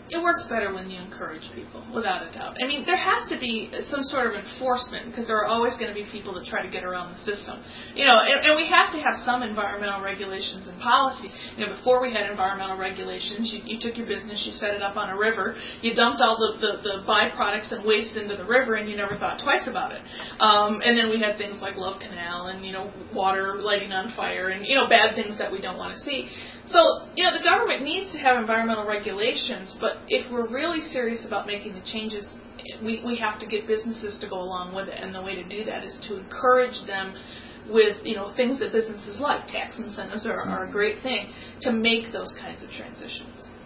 It works better when you encourage people, without a doubt. I mean, there has to be some sort of enforcement, because there are always going to be people that try to get around the system. And we have to have some environmental regulations and policy. Before we had environmental regulations, you took your business, you set it up on a river, you dumped all the byproducts and waste into the river, and you never thought twice about it. And then we had things like Love Canal and, water lighting on fire and, bad things that we don't want to see. So, the government needs to have environmental regulations, but if we're really serious about making the changes, we have to get businesses to go along with it, and the way to do that is to encourage them with, things that businesses like. Tax incentives are a great thing to make those kinds of transitions.